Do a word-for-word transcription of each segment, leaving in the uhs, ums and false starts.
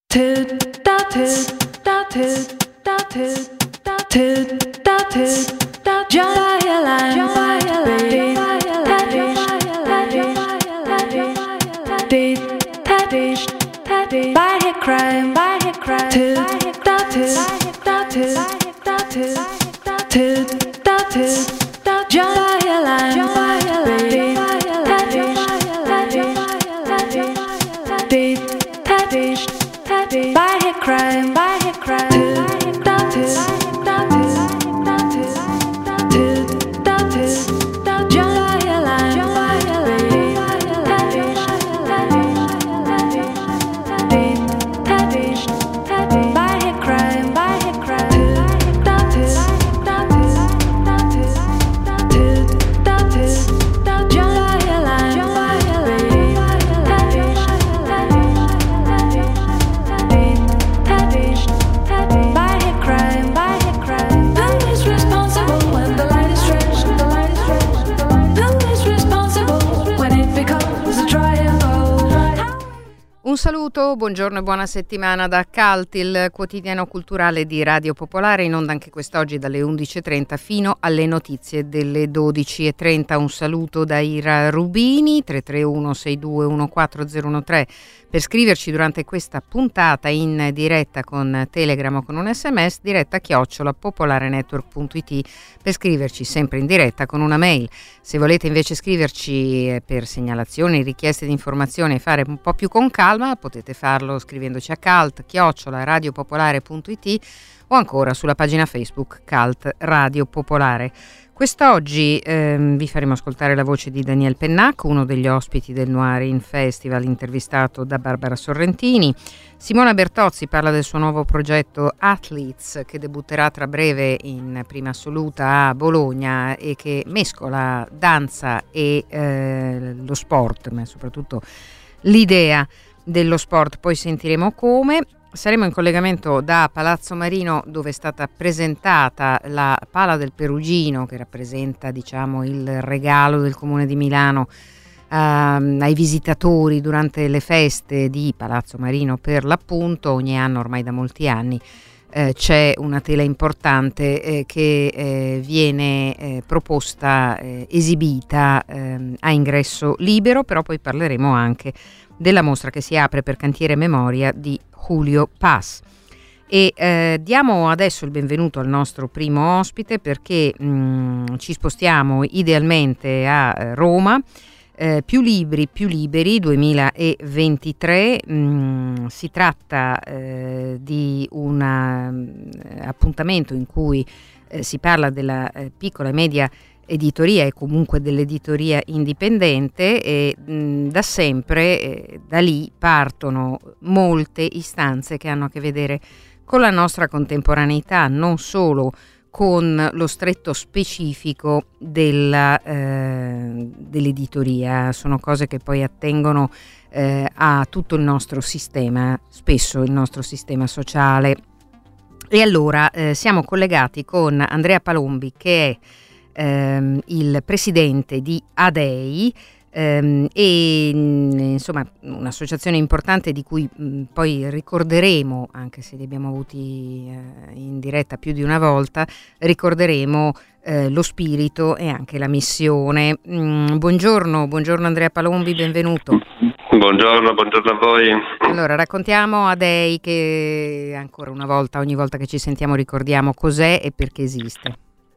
Toot da toot da toot da toot da toot da toot da Joyland violin Tadish Tadish By a crime By a crime Toot da toot da toot da toot Toot da toot da Joyland violin Tadish Tadish Tadish By a crime By a crime Toot da toot da toot da toot Toot da toot da Joyland violin Tadish Tadish Tadish By a crime By a crime Toot da toot da toot da toot Toot da toot da Joyland violin Tadish Tadish Tadish By a crime By a crime Who is responsible when the light is stretched? The light is stretched Who is responsible when it becomes a triangle? Un saluto, buongiorno e buona settimana da Cult, il quotidiano culturale di Radio Popolare, in onda anche quest'oggi dalle undici e trenta fino alle notizie delle dodici e trenta. Un saluto da Ira Rubini, tre tre uno sei due uno quattro zero uno tre, per scriverci durante questa puntata in diretta con Telegram o con un sms, diretta chiocciola popolarenetwork.it, per scriverci sempre in diretta con una mail. Se volete invece scriverci per segnalazioni, richieste di informazioni e fare un po' più con calma, potete farlo scrivendoci a cult chiocciola radiopopolare.it o ancora sulla pagina Facebook Cult Radio Popolare. Quest'oggi ehm, vi faremo ascoltare la voce di Daniel Pennac, uno degli ospiti del Noirin Festival, intervistato da Barbara Sorrentini. Simona Bertozzi parla del suo nuovo progetto Athletes, che debutterà tra breve in prima assoluta a Bologna e che mescola danza e eh, lo sport, ma soprattutto l'idea dello sport. Poi sentiremo come. Saremo in collegamento da Palazzo Marino, dove è stata presentata la Pala del Perugino, che rappresenta, diciamo, il regalo del Comune di Milano ehm, ai visitatori durante le feste di Palazzo Marino. Per l'appunto, ogni anno, ormai da molti anni, eh, c'è una tela importante eh, che eh, viene eh, proposta, eh, esibita eh, a ingresso libero, però poi parleremo anche della mostra che si apre per Cantiere Memoria di Julio Paz. E eh, diamo adesso il benvenuto al nostro primo ospite, perché mh, ci spostiamo idealmente a eh, Roma. Eh, più libri, più liberi duemilaventitré. Mh, si tratta eh, di un uh, appuntamento in cui eh, si parla della eh, piccola e media editoria e comunque dell'editoria indipendente, e mh, da sempre eh, da lì partono molte istanze che hanno a che vedere con la nostra contemporaneità, non solo con lo stretto specifico della, eh, dell'editoria. Sono cose che poi attengono eh, a tutto il nostro sistema, spesso il nostro sistema sociale. E allora eh, siamo collegati con Andrea Palombi, che è ehm, il presidente di ADEI, ehm, e insomma un'associazione importante di cui mh, poi ricorderemo, anche se li abbiamo avuti eh, in diretta più di una volta, ricorderemo eh, lo spirito e anche la missione. Mm, buongiorno, buongiorno Andrea Palombi, benvenuto. Buongiorno, buongiorno a voi. Allora, raccontiamo ADEI, che ancora una volta, ogni volta che ci sentiamo ricordiamo cos'è e perché esiste.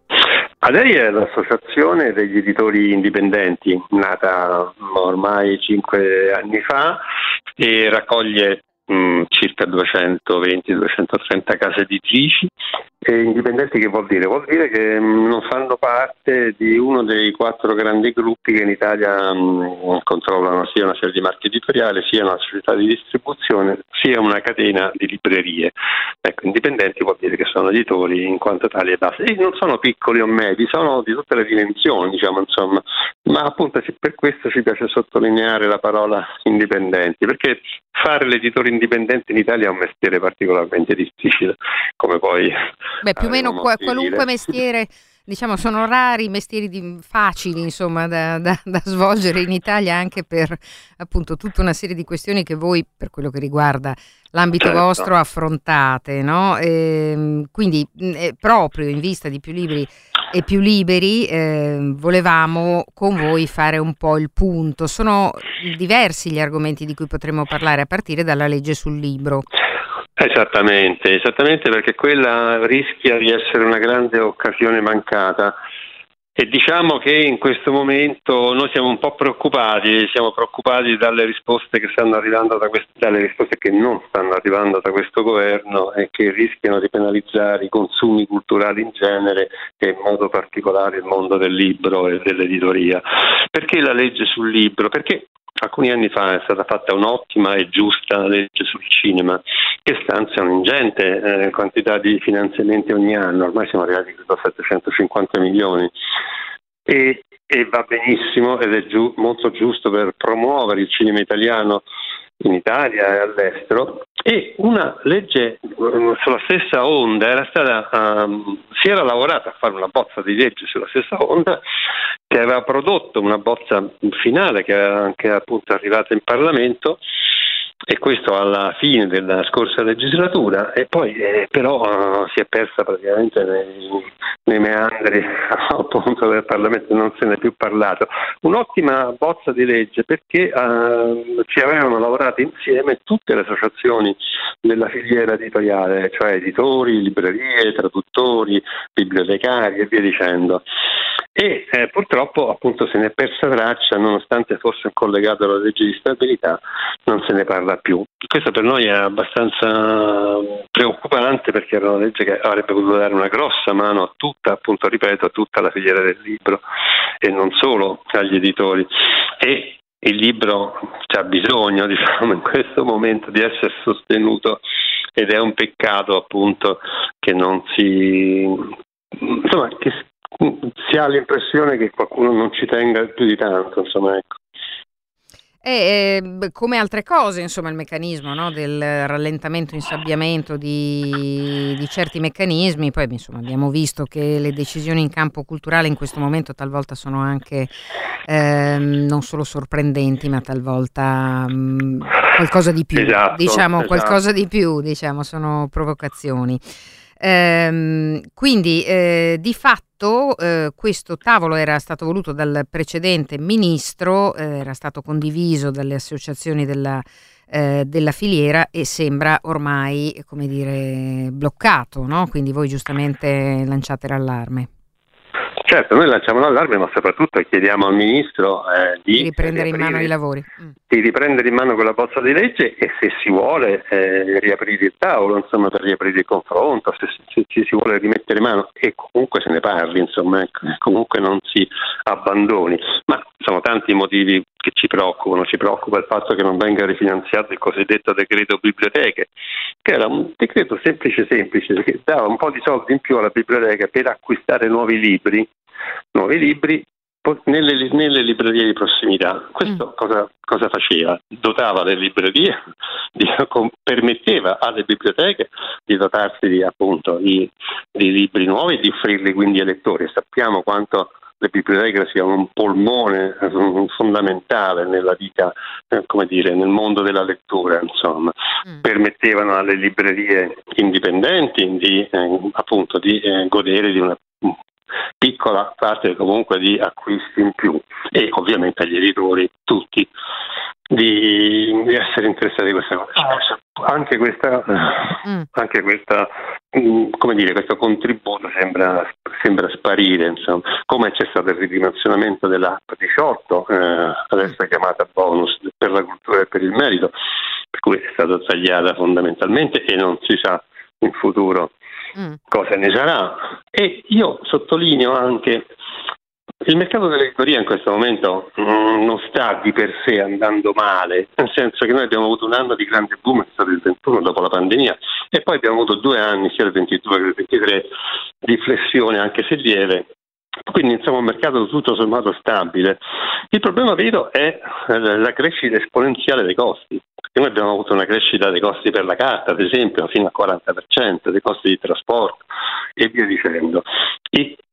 ADEI è l'associazione degli editori indipendenti, nata ormai cinque anni fa, e raccoglie mh, circa duecentoventi duecentotrenta case editrici. E indipendenti che vuol dire? Vuol dire che mh, non fanno parte di uno dei quattro grandi gruppi che in Italia mh, controllano sia una serie di marchi editoriali, sia una società di distribuzione, sia una catena di librerie. Ecco, indipendenti vuol dire che sono editori in quanto tali e basta. E non sono piccoli o medi, sono di tutte le dimensioni, diciamo, insomma. Ma appunto per questo ci piace sottolineare la parola indipendenti, perché fare l'editore indipendente in Italia è un mestiere particolarmente difficile, come poi Beh, più o meno qua, qualunque mestiere diciamo, sono rari i mestieri di, facili, insomma, da, da, da svolgere in Italia, anche per appunto tutta una serie di questioni che voi, per quello che riguarda l'ambito certo. vostro, affrontate, no? E, quindi eh, proprio in vista di Più Libri e Più Liberi eh, volevamo con voi fare un po' il punto. Sono diversi gli argomenti di cui potremmo parlare, a partire dalla legge sul libro. Esattamente, esattamente perché quella rischia di essere una grande occasione mancata. E diciamo che in questo momento noi siamo un po' preoccupati, siamo preoccupati dalle risposte che stanno arrivando da quest- dalle risposte che non stanno arrivando da questo governo e che rischiano di penalizzare i consumi culturali in genere e in modo particolare il mondo del libro e dell'editoria. Perché la legge sul libro? Perché alcuni anni fa è stata fatta un'ottima e giusta legge sul cinema che stanzia un'ingente eh, quantità di finanziamenti ogni anno, ormai siamo arrivati a settecentocinquanta milioni e, e va benissimo ed è giu- molto giusto per promuovere il cinema italiano in Italia e all'estero. E una legge uh, sulla stessa onda era stata um, si era lavorata a fare una bozza di legge sulla stessa onda che aveva prodotto una bozza finale che era anche appunto arrivata in Parlamento, e questo alla fine della scorsa legislatura, e poi eh, però uh, si è persa praticamente nei, nei meandri appunto del Parlamento, non se ne è più parlato. Un'ottima bozza di legge perché uh, ci avevano lavorato insieme tutte le associazioni della filiera editoriale, cioè editori, librerie, traduttori, bibliotecari e via dicendo. E eh, purtroppo appunto se ne è persa traccia, nonostante fosse collegato alla legge di stabilità, non se ne parla più. Questo per noi è abbastanza preoccupante perché era una legge che avrebbe potuto dare una grossa mano a tutta, appunto ripeto, a tutta la filiera del libro e non solo agli editori. E il libro c'ha bisogno, diciamo, in questo momento di essere sostenuto, ed è un peccato appunto che non si insomma che si ha l'impressione che qualcuno non ci tenga più di tanto, insomma, ecco. E eh, come altre cose, insomma, il meccanismo, no, del rallentamento, insabbiamento di, di certi meccanismi. Poi, insomma, abbiamo visto che le decisioni in campo culturale in questo momento talvolta sono anche eh, non solo sorprendenti, ma talvolta mh, qualcosa di più. Esatto, diciamo esatto. qualcosa di più, diciamo, sono provocazioni. Ehm, quindi eh, di fatto eh, questo tavolo era stato voluto dal precedente ministro, eh, era stato condiviso dalle associazioni della, eh, della filiera e sembra ormai, come dire, bloccato, no? Quindi voi giustamente lanciate l'allarme. Certo, noi lanciamo l'allarme, ma soprattutto chiediamo al Ministro eh, di, di riprendere in mano i lavori. Mm. Di riprendere in mano quella bozza di legge e, se si vuole, eh, riaprire il tavolo, insomma, per riaprire il confronto, se, se ci si vuole rimettere in mano, e comunque se ne parli, insomma, ecco, comunque non si abbandoni. Ma sono tanti i motivi che ci preoccupano. Ci preoccupa il fatto che non venga rifinanziato il cosiddetto decreto biblioteche, che era un decreto semplice semplice, che dava un po' di soldi in più alla biblioteca per acquistare nuovi libri, nuovi libri nelle, nelle librerie di prossimità. Questo mm. cosa, cosa faceva? Dotava le librerie, di, permetteva alle biblioteche di dotarsi di, appunto, di, di libri nuovi e di offrirli quindi ai lettori. Sappiamo quanto le biblioteche siano un polmone fondamentale nella vita, eh, come dire, nel mondo della lettura, insomma. Mm. Permettevano alle librerie indipendenti di, eh, appunto, di eh, godere di una piccola parte comunque di acquisti in più, e ovviamente agli editori tutti di, di essere interessati a questa cosa. Anche questa, mm. anche questa, come dire, questo contributo sembra, sembra sparire, insomma. Come c'è stato il ridimensionamento della diciotto, eh, adesso è chiamata bonus per la cultura e per il merito, per cui è stata tagliata fondamentalmente e non si sa in futuro Mm. cosa ne sarà. E io sottolineo anche il mercato dell'editoria in questo momento mh, non sta di per sé andando male, nel senso che noi abbiamo avuto un anno di grande boom, è stato il ventuno dopo la pandemia, e poi abbiamo avuto due anni, sia il ventidue che il ventitré, di flessione anche se lieve. Quindi insomma un mercato tutto sommato stabile. Il problema vero è la crescita esponenziale dei costi. Noi abbiamo avuto una crescita dei costi per la carta, ad esempio, fino al quaranta per cento, dei costi di trasporto e via dicendo. E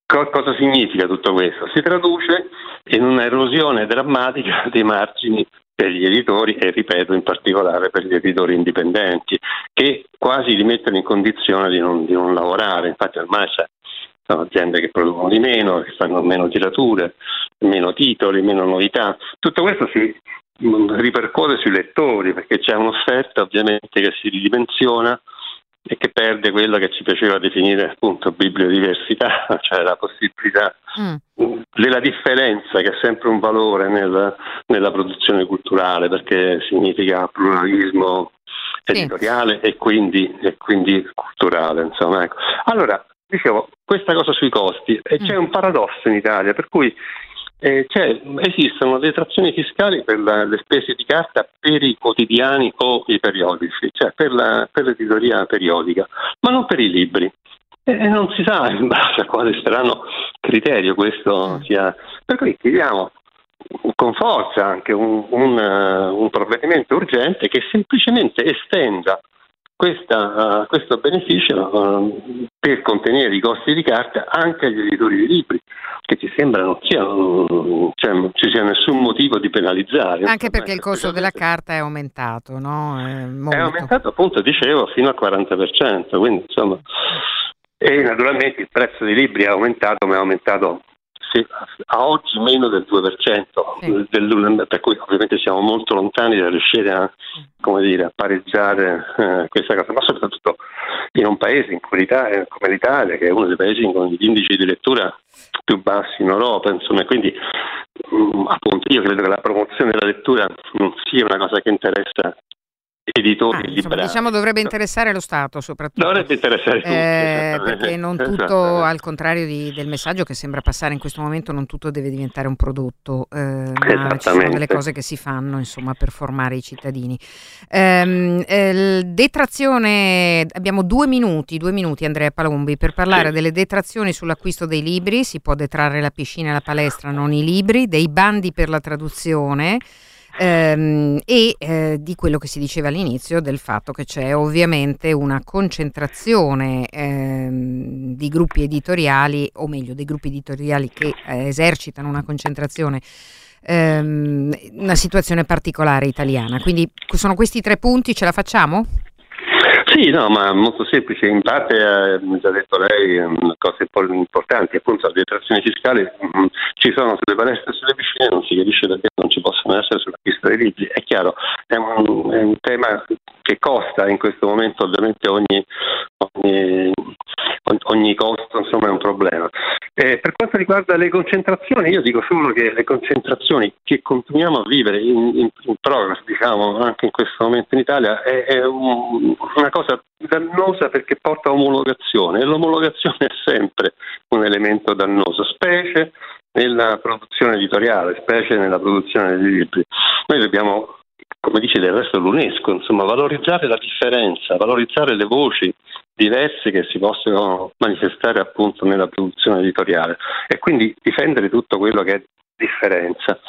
Co- cosa significa tutto questo? Si traduce in un'erosione drammatica dei margini per gli editori e, ripeto, in particolare per gli editori indipendenti, che quasi li mettono in condizione di non, di non lavorare. Infatti ormai c'è sono aziende che producono di meno, che fanno meno tirature, meno titoli, meno novità. Tutto questo si ripercuote sui lettori, perché c'è un'offerta ovviamente che si ridimensiona e che perde quello che ci piaceva definire appunto bibliodiversità, cioè la possibilità mm. della differenza, che è sempre un valore nel, nella produzione culturale, perché significa pluralismo editoriale sì. e, quindi, e quindi culturale, insomma, ecco. Allora, dicevo, questa cosa sui costi, e c'è un paradosso in Italia, per cui eh, c'è, esistono detrazioni fiscali per la, le spese di carta per i quotidiani o i periodici, cioè per, la, per l'editoria periodica, ma non per i libri. E non si sa in base a quale saranno criterio questo sia. Per cui chiediamo con forza anche un, un, un provvedimento urgente che semplicemente estenda Questa, uh, questo beneficio uh, per contenere i costi di carta anche agli editori di libri, che ci sembra non sia, uh, cioè, non ci sia nessun motivo di penalizzare. Anche perché il costo della carta è aumentato, no? È, molto. È aumentato, appunto, dicevo, fino al quaranta per cento, quindi insomma, e naturalmente il prezzo dei libri è aumentato, ma è aumentato sì, a oggi meno del due per cento, sì. del, per cui ovviamente siamo molto lontani da riuscire a, come dire, a pareggiare eh, questa cosa, ma soprattutto in un paese in cui l'Italia, come l'Italia, che è uno dei paesi con gli indici di lettura più bassi in Europa, insomma, quindi mh, appunto io credo che la promozione della lettura non sia una cosa che interessa editori ah, insomma, diciamo dovrebbe interessare lo Stato soprattutto, dovrebbe interessare tutti, eh, perché non tutto, al contrario di, del messaggio che sembra passare in questo momento, non tutto deve diventare un prodotto, eh, ma ci sono delle cose che si fanno insomma per formare i cittadini. ehm, eh, detrazione, abbiamo due minuti due minuti Andrea Palombi per parlare sì. delle detrazioni sull'acquisto dei libri. Si può detrarre la piscina e la palestra, non i libri, dei bandi per la traduzione Ehm, e eh, di quello che si diceva all'inizio, del fatto che c'è ovviamente una concentrazione ehm, di gruppi editoriali, o meglio dei gruppi editoriali che eh, esercitano una concentrazione, ehm, una situazione particolare italiana. Quindi sono questi tre punti, ce la facciamo? Sì, no, ma molto semplice, in parte ha eh, già detto lei eh, cose importanti, appunto le detrazioni fiscali mh, ci sono sulle palestre e sulle piscine, non si capisce perché non ci possono essere sull'acquisto dei libri. È chiaro, è un, è un tema che costa in questo momento, ovviamente ogni, ogni, ogni costo insomma è un problema. Eh, per quanto riguarda le concentrazioni, io dico solo che le concentrazioni che continuiamo a vivere in, in, in progress, diciamo, anche in questo momento in Italia, è, è un, una cosa dannosa perché porta a omologazione, e l'omologazione è sempre un elemento dannoso, specie nella produzione editoriale, specie nella produzione dei libri. Noi dobbiamo, come dice del resto l'UNESCO, insomma, valorizzare la differenza, valorizzare le voci diverse che si possono manifestare appunto nella produzione editoriale, e quindi difendere tutto quello che è differenza.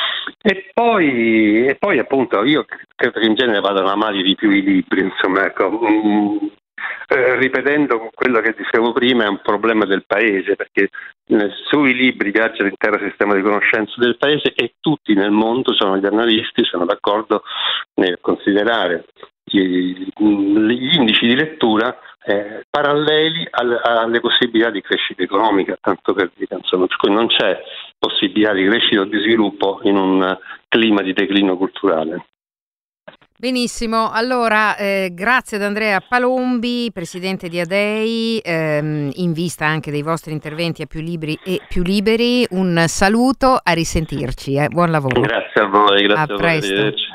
E poi, e poi appunto io credo che in genere vadano amati di più i libri, insomma, ecco, mh, eh, ripetendo quello che dicevo prima, è un problema del paese, perché eh, sui libri viaggia l'intero sistema di conoscenza del paese, e tutti nel mondo, sono gli analisti, sono d'accordo nel considerare gli, gli indici di lettura eh, paralleli al, alle possibilità di crescita economica, tanto per dire, insomma, per cui non c'è possibilità di crescita o di sviluppo in un clima di declino culturale. Benissimo, allora eh, grazie ad Andrea Palombi, presidente di Adei, ehm, in vista anche dei vostri interventi a Più Libri e Più Liberi. Un saluto, a risentirci, eh. Buon lavoro. Grazie a voi, grazie a, a voi, presto. Arrivederci.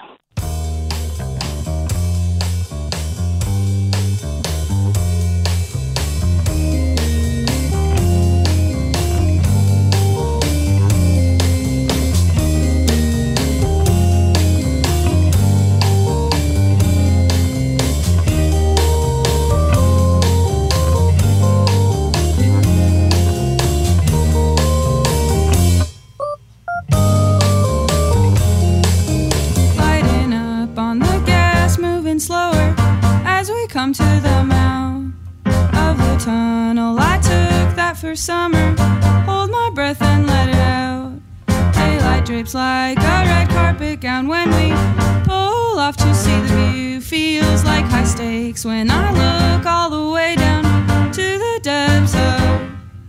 Come to the mouth of the tunnel. I took that that first summer. Hold my breath and let it out. Daylight drapes like a red carpet gown when we pull off to see the view. Feels like high stakes when I look all the way down to the depths of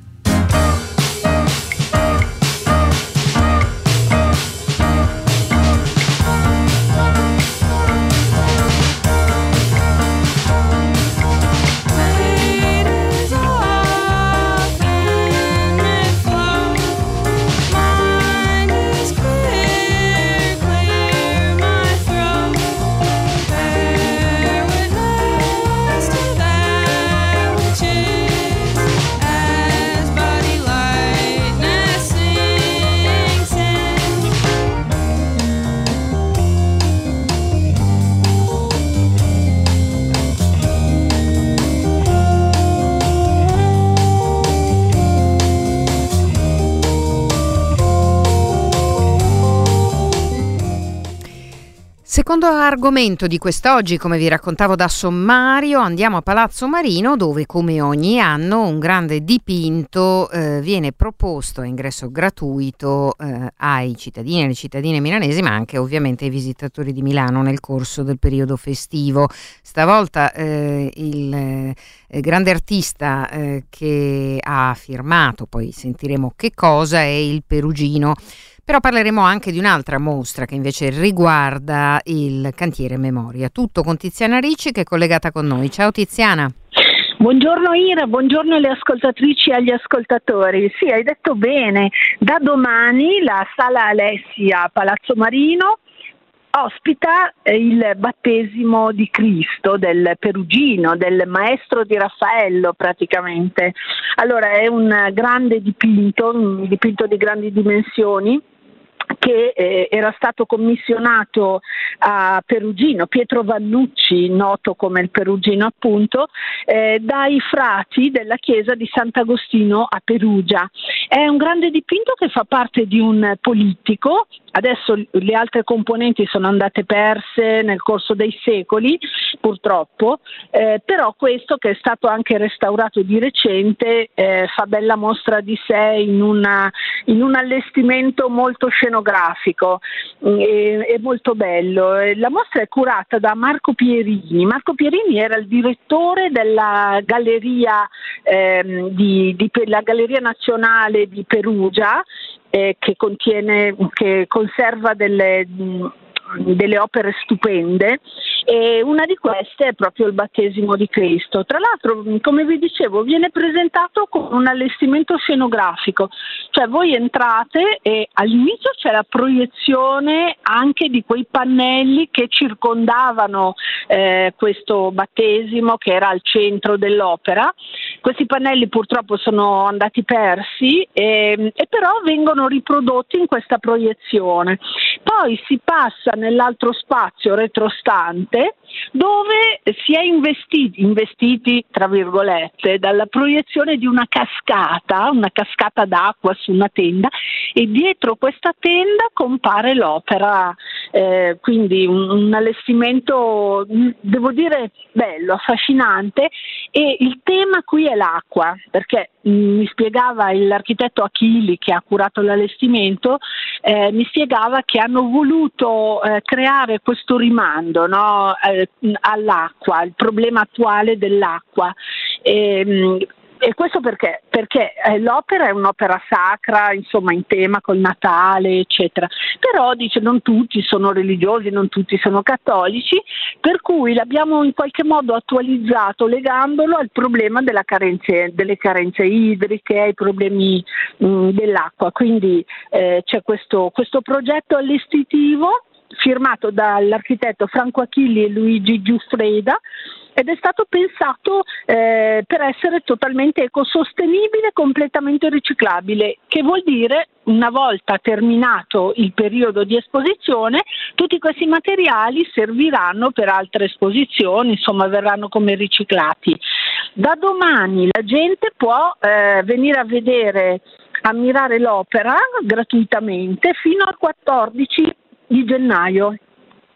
Secondo argomento di quest'oggi, come vi raccontavo da sommario, andiamo a Palazzo Marino dove come ogni anno un grande dipinto eh, viene proposto a ingresso gratuito eh, ai cittadini e alle cittadine milanesi, ma anche ovviamente ai visitatori di Milano nel corso del periodo festivo. Stavolta eh, il eh, grande artista eh, che ha firmato, poi sentiremo che cosa, è il Perugino. Però parleremo anche di un'altra mostra che invece riguarda il cantiere Memoria. Tutto con Tiziana Ricci che è collegata con noi. Ciao Tiziana. Buongiorno Ira, buongiorno alle ascoltatrici e agli ascoltatori. Sì, hai detto bene, da domani la Sala Alessi a Palazzo Marino ospita il battesimo di Cristo del Perugino, del maestro di Raffaello praticamente. Allora è un grande dipinto, un dipinto di grandi dimensioni che eh, era stato commissionato a Perugino, Pietro Vannucci, noto come il Perugino appunto, eh, dai frati della chiesa di Sant'Agostino a Perugia. È un grande dipinto che fa parte di un polittico. Adesso le altre componenti sono andate perse nel corso dei secoli, purtroppo, eh, però questo, che è stato anche restaurato di recente, eh, fa bella mostra di sé in, una, in un allestimento molto scenografico e, è molto bello. La mostra è curata da Marco Pierini. Marco Pierini era il direttore della galleria, ehm, di, di, la Galleria Nazionale di Perugia, Eh, che contiene, che conserva delle, delle opere stupende, e una di queste è proprio il battesimo di Cristo. Tra l'altro, come vi dicevo, viene presentato con un allestimento scenografico, cioè voi entrate e all'inizio c'è la proiezione anche di quei pannelli che circondavano eh, questo battesimo che era al centro dell'opera. Questi pannelli purtroppo sono andati persi e, e però vengono riprodotti in questa proiezione. Poi si passa nell'altro spazio retrostante dove si è investiti, investiti tra virgolette dalla proiezione di una cascata, una cascata d'acqua su una tenda, e dietro questa tenda compare l'opera, eh, quindi un, un allestimento, devo dire, bello, affascinante. E il tema qui è l'acqua, perché mi spiegava l'architetto Achilli, che ha curato l'allestimento, eh, mi spiegava che hanno voluto eh, creare questo rimando, no, eh, all'acqua, il problema attuale dell'acqua. E, E questo perché? Perché eh, l'opera è un'opera sacra, insomma, in tema col Natale, eccetera. Però dice non tutti sono religiosi, non tutti sono cattolici, per cui l'abbiamo in qualche modo attualizzato legandolo al problema della carenze, delle carenze idriche, ai problemi mh, dell'acqua. Quindi eh, c'è questo, questo progetto allestitivo firmato dall'architetto Franco Achilli e Luigi Giuffreda, ed è stato pensato eh, per essere totalmente ecosostenibile, completamente riciclabile, che vuol dire, una volta terminato il periodo di esposizione, tutti questi materiali serviranno per altre esposizioni, insomma verranno come riciclati. Da domani la gente può eh, venire a vedere, ammirare l'opera gratuitamente fino al quattordici di gennaio.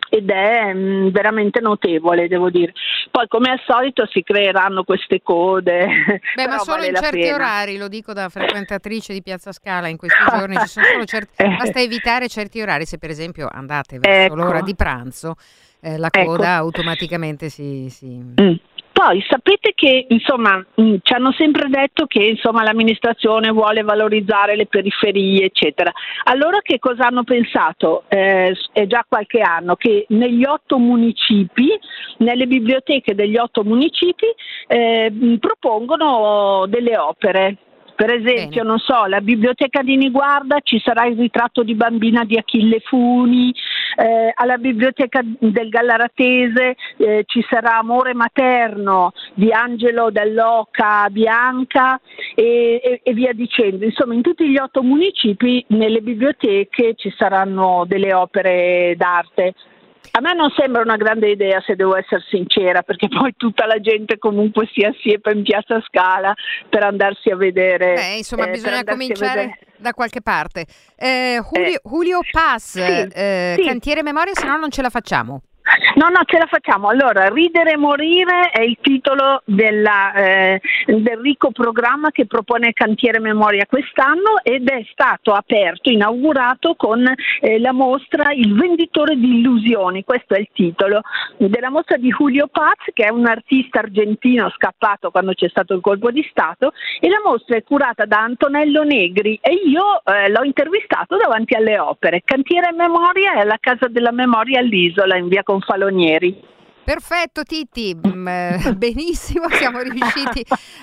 ed è mh, veramente notevole, devo dire. Poi come al solito si creeranno queste code. Beh, ma solo vale in certi pena. orari, lo dico da frequentatrice di Piazza Scala, in questi giorni ci sono solo certi, basta evitare certi orari. Se per esempio andate verso ecco. l'ora di pranzo, eh, la ecco. coda automaticamente si... si... Mm. Poi sapete che insomma mh, ci hanno sempre detto che insomma l'amministrazione vuole valorizzare le periferie eccetera. Allora che cosa hanno pensato? Eh, è già qualche anno che negli otto municipi, nelle biblioteche degli otto municipi eh, propongono delle opere. Per esempio, Bene. non so, la biblioteca di Niguarda ci sarà il ritratto di bambina di Achille Funi, eh, alla biblioteca del Gallaratese eh, ci sarà Amore materno di Angelo Dell'Oca Bianca e, e, e via dicendo. Insomma, in tutti gli otto municipi, nelle biblioteche ci saranno delle opere d'arte. A me non sembra una grande idea, se devo essere sincera, perché poi tutta la gente comunque si assiepa in Piazza Scala per andarsi a vedere. Beh, insomma, eh, bisogna per andarsi a cominciare vedere. da qualche parte. Eh, Julio, Eh, Julio Paz, sì, eh, sì. Cantiere Memoria, se no non ce la facciamo. No, no, ce la facciamo. Allora, Ridere e morire è il titolo della, eh, del ricco programma che propone Cantiere Memoria quest'anno ed è stato aperto, inaugurato con eh, la mostra Il venditore di illusioni. Questo è il titolo della mostra di Julio Paz, che è un artista argentino scappato quando c'è stato il colpo di Stato, e la mostra è curata da Antonello Negri e io eh, l'ho intervistato davanti alle opere. Cantiere Memoria è alla Casa della Memoria all'Isola, in via Confalonieri. Perfetto Titti, mm, eh, benissimo, siamo riusciti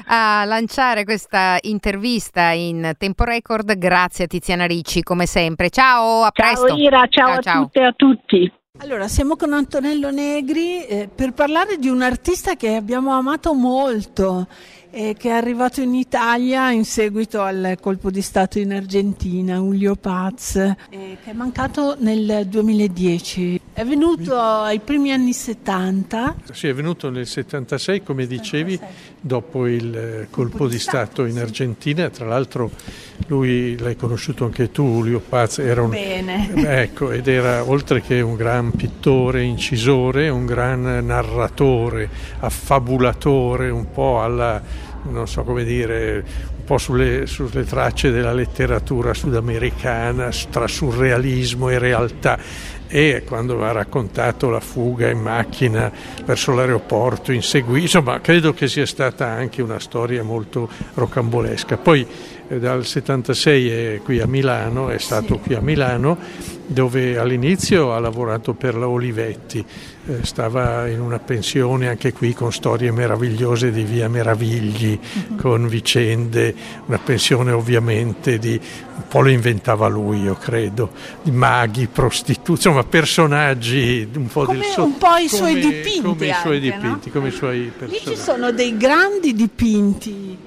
a lanciare questa intervista in tempo record, grazie a Tiziana Ricci come sempre. Ciao, a presto. Ciao Ira, ciao, ciao, a ciao. tutte e a tutti. Allora, siamo con Antonello Negri eh, per parlare di un artista che abbiamo amato molto e che è arrivato in Italia in seguito al colpo di Stato in Argentina, Julio Paz, eh, che è mancato nel duemiladieci. È venuto ai primi anni settanta. Sì, è venuto nel settantasei, come dicevi, dopo il eh, colpo di Stato in Argentina. Tra l'altro lui, l'hai conosciuto anche tu, Julio Paz, era un, Bene. ecco, ed era oltre che un gran pittore, incisore, un gran narratore, affabulatore, un po' alla, non so come dire, un po' sulle, sulle tracce della letteratura sudamericana, tra surrealismo e realtà. E quando ha raccontato la fuga in macchina verso l'aeroporto, inseguì, insomma, credo che sia stata anche una storia molto rocambolesca. Poi eh, dal settantasei è qui a Milano, è stato qui a Milano, dove all'inizio ha lavorato per la Olivetti, eh, stava in una pensione anche qui con storie meravigliose di Via Meravigli, uh-huh. con vicende, una pensione ovviamente di, un po' lo inventava lui, io credo, di maghi, prostituti, insomma personaggi un po' come del so- un po' i suoi come, dipinti come i suoi anche, dipinti, no? come i suoi Lì personaggi. ci sono dei grandi dipinti.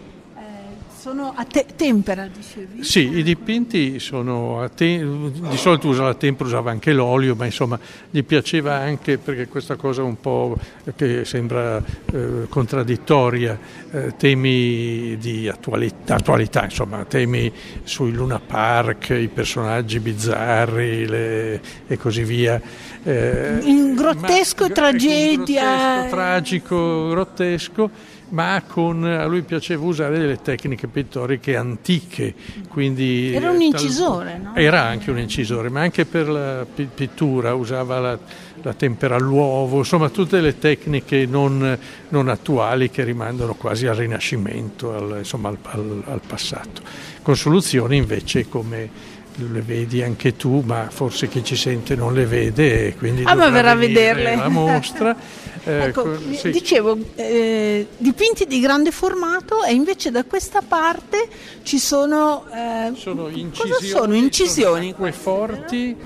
Sono a te- tempera, dicevi? Sì, i dipinti sono a te- di solito usa la tempera, usava anche l'olio, ma insomma gli piaceva anche, perché questa cosa un po' che sembra eh, contraddittoria, eh, temi di attualità, attualità, insomma temi sui Luna Park, i personaggi bizzarri le, e così via. Eh, in grottesco ma, e tragedia. Grottesco, tragico, grottesco. Ma con, a lui piaceva usare delle tecniche pittoriche antiche, quindi era un incisore, no? Era anche un incisore, ma anche per la pittura usava la, la tempera all'uovo, insomma tutte le tecniche non, non attuali che rimandano quasi al Rinascimento, al, insomma al, al, al passato, con soluzioni invece come le vedi anche tu, ma forse chi ci sente non le vede e quindi ah, ma verrà a venire vederle alla mostra. Ecco, eh, sì. dicevo, eh, dipinti di grande formato e invece da questa parte ci sono, eh, sono incisioni, cosa sono? Incisioni? Sono acqueforti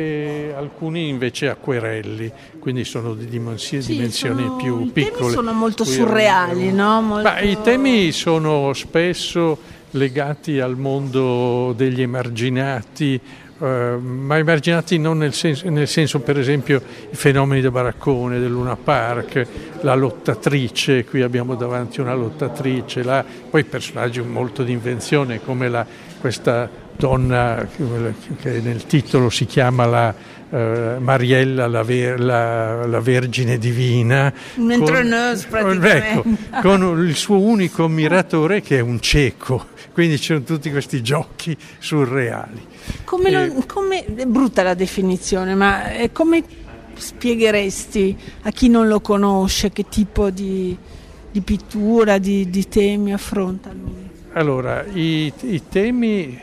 e alcuni invece acquerelli, quindi sono di dimensioni, Sì, dimensioni sono, più i piccole. temi sono molto Qui surreali, un, no? Molto... Ma i temi sono spesso legati al mondo degli emarginati, Uh, ma emarginati non nel senso, nel senso per esempio i fenomeni del baraccone, del Luna Park, la lottatrice, qui abbiamo davanti una lottatrice, là, poi personaggi molto di invenzione come la, questa donna che nel titolo si chiama la uh, Mariella, la, ver- la, la Vergine Divina, un'entreneuse praticamente, ecco, con il suo unico ammiratore che è un cieco, quindi c'erano tutti questi giochi surreali. Come, e... non, come è brutta la definizione, ma è come spiegheresti a chi non lo conosce che tipo di, di pittura, di, di temi affronta lui? Allora, i, i temi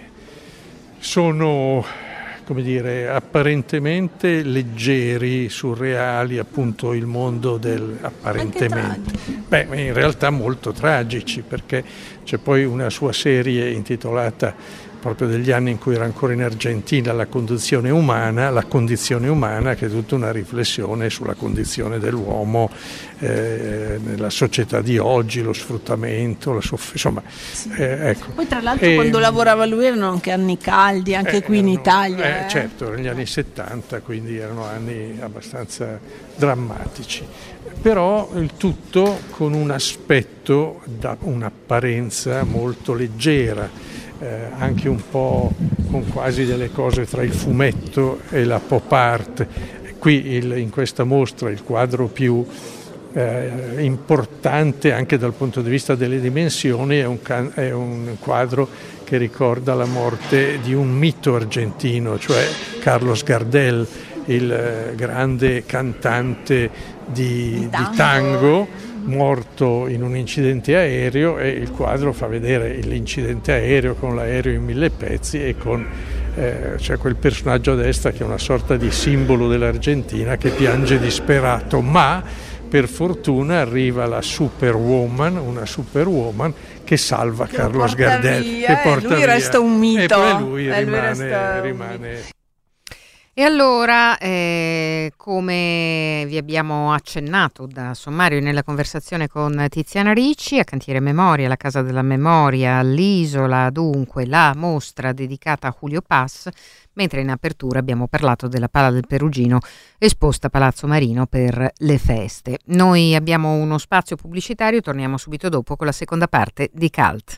sono, come dire, apparentemente leggeri, surreali, appunto il mondo del apparentemente. Beh, in realtà molto tragici, perché c'è poi una sua serie intitolata proprio degli anni in cui era ancora in Argentina, La condizione umana, la condizione umana, che è tutta una riflessione sulla condizione dell'uomo eh, nella società di oggi, lo sfruttamento, la soff- insomma, eh, ecco. Poi tra l'altro e, quando lavorava lui erano anche anni caldi, anche eh, qui in erano, Italia. Eh, eh. Certo, negli anni settanta, quindi erano anni abbastanza drammatici. Però il tutto con un aspetto, da un'apparenza molto leggera, Eh, anche un po' con quasi delle cose tra il fumetto e la pop art. Qui il, in questa mostra il quadro più eh, importante anche dal punto di vista delle dimensioni è un, can- è un quadro che ricorda la morte di un mito argentino, cioè Carlos Gardel, il eh, grande cantante di, di tango. di tango morto in un incidente aereo, e il quadro fa vedere l'incidente aereo con l'aereo in mille pezzi e con eh, c'è quel personaggio a destra che è una sorta di simbolo dell'Argentina che piange disperato, ma per fortuna arriva la superwoman, una superwoman che salva che Carlos Gardel, via, che porta lui via, resta un mito, e poi lui e rimane, lui resta rimane E allora, eh, come vi abbiamo accennato da sommario nella conversazione con Tiziana Ricci, a Cantiere Memoria, la Casa della Memoria, l'Isola, dunque la mostra dedicata a Julio Paz, mentre in apertura abbiamo parlato della Pala del Perugino esposta a Palazzo Marino per le feste. Noi abbiamo uno spazio pubblicitario, torniamo subito dopo con la seconda parte di Cult.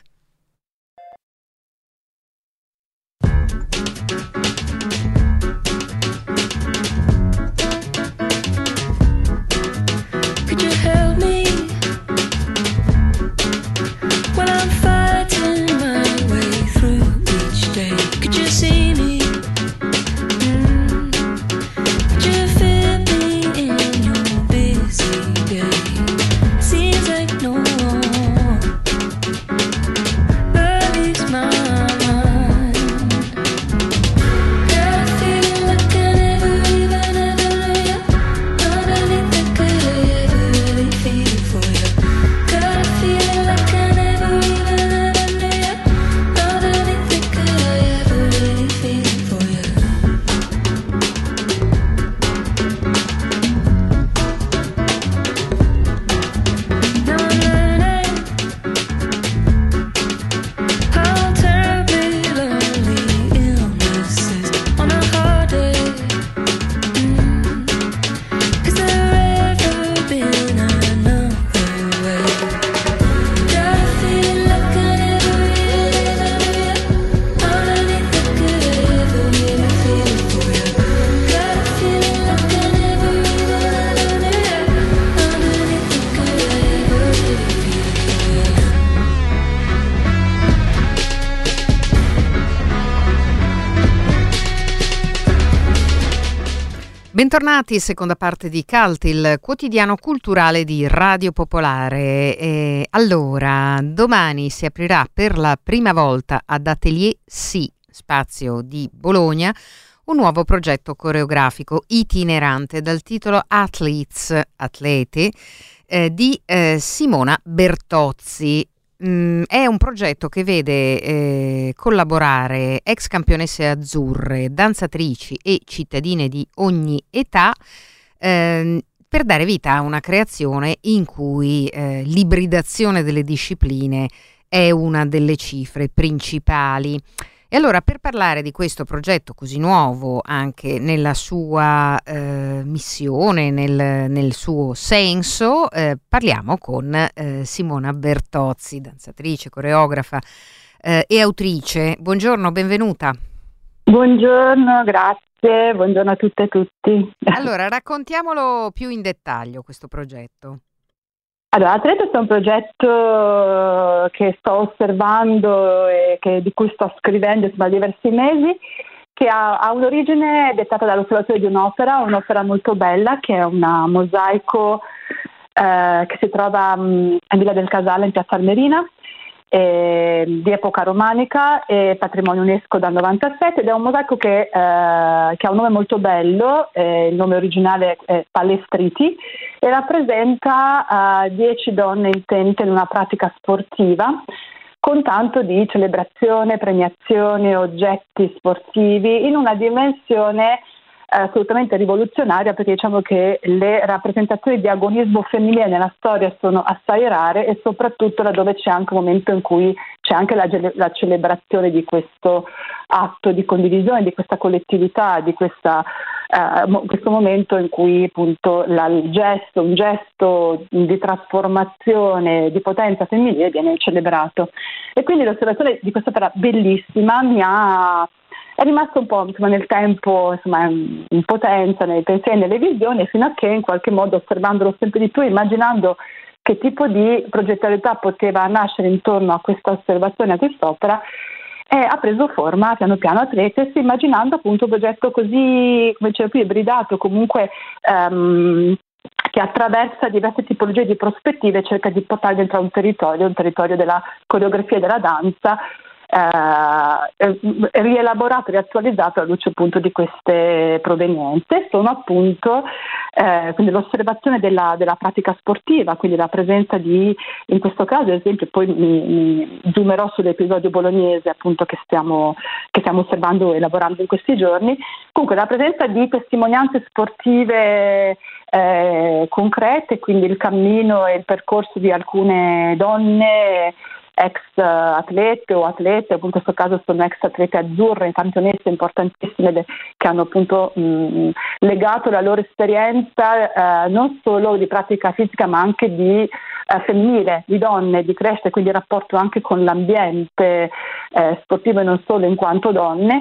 Bentornati, seconda parte di Cult, il quotidiano culturale di Radio Popolare. E allora, domani si aprirà per la prima volta ad Atelier Sì, spazio di Bologna, un nuovo progetto coreografico itinerante dal titolo Athletes, Atleti, eh, di eh, Simona Bertozzi. Mm, è un progetto che vede eh, collaborare ex campionesse azzurre, danzatrici e cittadine di ogni età eh, per dare vita a una creazione in cui eh, l'ibridazione delle discipline è una delle cifre principali. E allora, per parlare di questo progetto così nuovo anche nella sua eh, missione, nel, nel suo senso, eh, parliamo con eh, Simona Bertozzi, danzatrice, coreografa, eh, e autrice. Buongiorno, benvenuta. Buongiorno, grazie, buongiorno a tutte e tutti. Allora, raccontiamolo più in dettaglio questo progetto. Allora, Atletos è un progetto che sto osservando e che, di cui sto scrivendo insomma, diversi mesi, che ha, ha un'origine dettata dall'osservazione di un'opera, un'opera molto bella, che è un mosaico eh, che si trova mh, a Villa del Casale in Piazza Armerina, eh, di epoca romanica e patrimonio UNESCO dal novantasette, ed è un mosaico che, eh, che ha un nome molto bello, eh, il nome originale è Palestriti, e rappresenta uh, dieci donne intente in una pratica sportiva con tanto di celebrazione, premiazione, oggetti sportivi in una dimensione uh, assolutamente rivoluzionaria, perché diciamo che le rappresentazioni di agonismo femminile nella storia sono assai rare, e soprattutto laddove c'è anche un momento in cui c'è anche la, la celebrazione di questo atto di condivisione, di questa collettività, di questa Uh, questo momento in cui appunto la, il gesto, un gesto di trasformazione, di potenza femminile viene celebrato. E quindi l'osservazione di questa opera bellissima mi ha è rimasta un po' insomma, nel tempo insomma, in potenza, nei pensieri, nelle visioni, fino a che in qualche modo, osservandolo sempre di più, immaginando che tipo di progettualità poteva nascere intorno a questa osservazione, a quest'opera, Eh, ha preso forma piano piano Atletes, immaginando appunto un progetto così, come dicevo qui, ibridato, comunque um, che attraversa diverse tipologie di prospettive e cerca di portare dentro un territorio, un territorio della coreografia e della danza, eh, rielaborato e riattualizzato alla luce appunto di queste provenienze. Sono appunto eh, quindi l'osservazione della, della pratica sportiva, quindi la presenza di, in questo caso ad esempio, poi mi, mi zoomerò sull'episodio bolognese appunto che stiamo, che stiamo osservando e lavorando in questi giorni, comunque la presenza di testimonianze sportive eh, concrete, quindi il cammino e il percorso di alcune donne ex atlete o atlete, in questo caso sono ex atlete azzurre, campionesse importantissime che hanno appunto mh, legato la loro esperienza eh, non solo di pratica fisica ma anche di eh, femminile, di donne, di crescita, quindi il rapporto anche con l'ambiente eh, sportivo e non solo in quanto donne.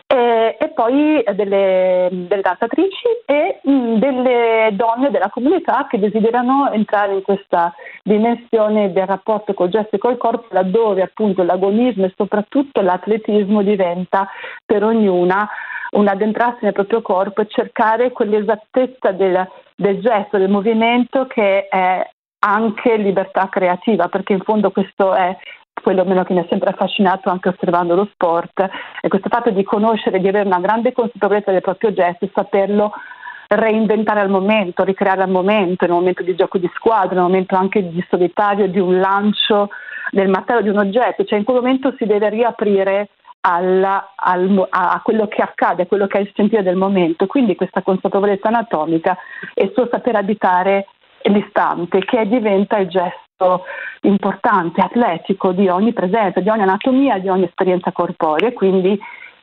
E, e poi delle, delle danzatrici e mh, delle donne della comunità che desiderano entrare in questa dimensione del rapporto col gesto e col corpo, laddove appunto l'agonismo e soprattutto l'atletismo diventa per ognuna un addentrarsi nel proprio corpo e cercare quell'esattezza del, del gesto, del movimento, che è anche libertà creativa, perché in fondo questo è quello meno che mi ha sempre affascinato anche osservando lo sport, è questo fatto di conoscere, di avere una grande consapevolezza del proprio gesto e saperlo reinventare al momento, ricreare al momento, nel momento di gioco di squadra, nel momento anche di solitario, di un lancio del martello di un oggetto, cioè in quel momento si deve riaprire alla, al, a quello che accade, a quello che è il sentire del momento, quindi questa consapevolezza anatomica e il suo saper abitare l'istante, che diventa il gesto importante, atletico di ogni presenza, di ogni anatomia, di ogni esperienza corporea. Quindi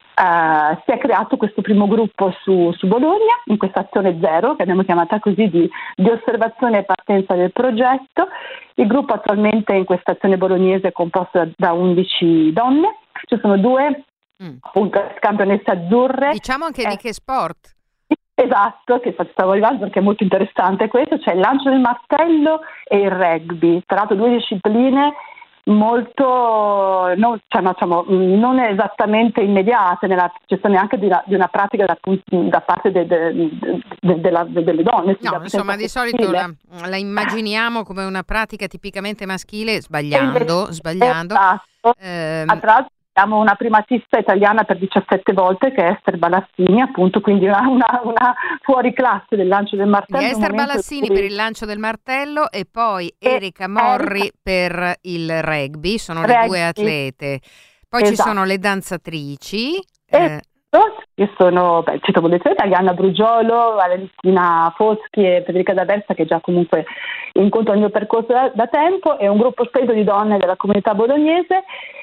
Uh, si è creato questo primo gruppo su, su Bologna, in questa azione zero, che abbiamo chiamata così, di, di osservazione e partenza del progetto. Il gruppo attualmente in questa azione bolognese è composto da, da undici donne, ci sono due mm. appunto campionesse azzurre. Diciamo anche eh, di che sport? Esatto, che stavo arrivando perché è molto interessante questo, c'è il lancio del martello e il rugby, tra l'altro due discipline molto non, cioè, no, diciamo, non esattamente immediate nella gestione anche di una, di una pratica da, da parte de, de, de, de, della, de, delle donne. No, insomma, di solito la, la immaginiamo come una pratica tipicamente maschile, sbagliando, sbagliando. Esatto. Eh, Tra l'altro abbiamo una primatista italiana per diciassette volte che è Ester Balassini, appunto, quindi una, una, una fuori classe del lancio del martello. Ester Balassini cui... per il lancio del martello e poi e Erika Morri Erika... per il rugby, sono rugby. Le due atlete. Poi esatto. Ci sono le danzatrici. Eh, che sono, beh, cito Fondazione Italiana, Brugiolo, Valentina Foschi e Federica D'Aversa, che già comunque incontro il mio percorso da, da tempo, e un gruppo splendido di donne della comunità bolognese